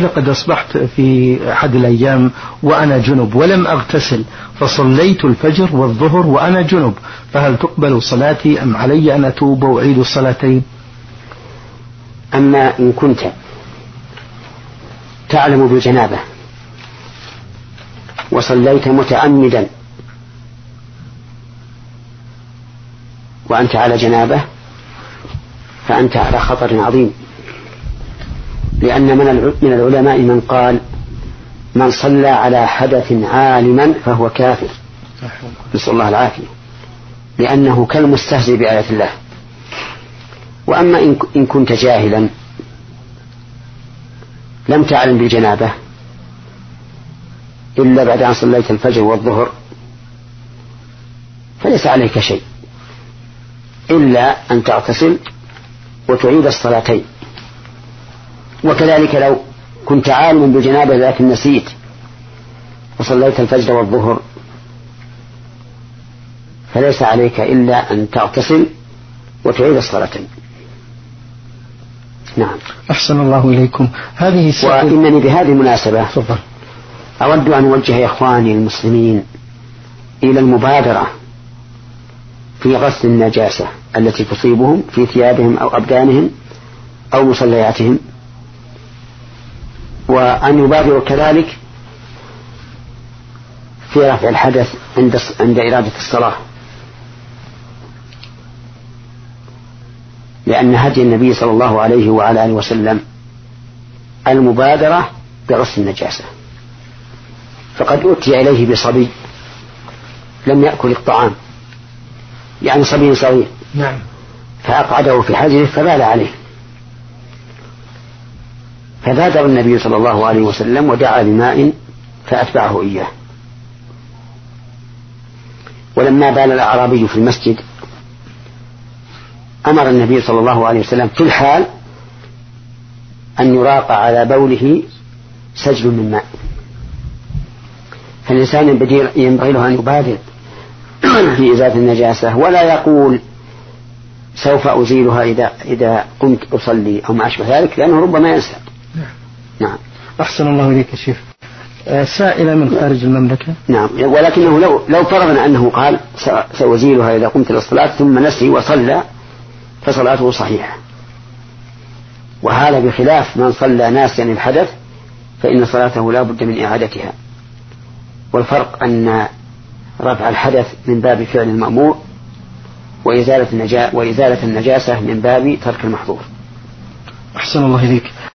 لقد أصبحت في أحد الأيام وأنا جنب ولم أغتسل، فصليت الفجر والظهر وأنا جنب، فهل تقبل صلاتي أم علي أن أتوب وأعيد الصلاتين؟ أما إن كنت تعلم بالجنابة وصليت متعمدا وأنت على جنابة فأنت على خطر عظيم، لأن من العلماء من قال من صلى على حدث عالما فهو كافر، نسأل الله العافية، لأنه كالمستهزئ بآيات الله. وأما إن كنت جاهلا لم تعلم بالجنابة إلا بعد أن صليت الفجر والظهر فليس عليك شيء إلا أن تغتسل وتعيد الصلاتين. وكذلك لو كنت عالما بالجنابة لكن نسيت وصليت الفجر والظهر فليس عليك إلا أن تغتسل وتعيد الصلاتين. نعم. أحسن الله إليكم. وإنني بهذه المناسبة أود أن أوجه إخواني المسلمين إلى المبادرة في غسل النجاسة التي تصيبهم في ثيابهم أو أبدانهم أو مصلياتهم، وأن يبادروا كذلك في رفع الحدث عند إرادة الصلاة، لأن هدي النبي صلى الله عليه وعلى آله وسلم المبادرة بغسل النجاسة. فقد أتي إليه بصبي لم يأكل الطعام، يعني صبي صغير، نعم، فأقعده في حجره فبال عليه، فبادر النبي صلى الله عليه وسلم ودعا بماء فأتبعه إياه. ولما بال الأعرابي في المسجد أمر النبي صلى الله عليه وسلم في الحال أن يراق على بوله سجل من ماء. فالإنسان ينبغي له أن يبادر في إزالة النجاسة ولا يقول سوف أزيلها إذا قمت أصلي أو ما أشبه ذلك، لأنه ربما ينسى. نعم. أحسن الله إليك يا شيخ. سائلة من خارج المملكة. نعم، ولكنه لو فرضنا أنه قال سأزيلها إذا قمت للصلاة ثم نسي وصلى فصلاته صحيحة، وهذا بخلاف من صلى ناسيا الحدث فإن صلاته لا بد من إعادتها. والفرق أن رفع الحدث من باب فعل المأمور وإزالة النجاسة من باب ترك المحظور. أحسن الله إليك.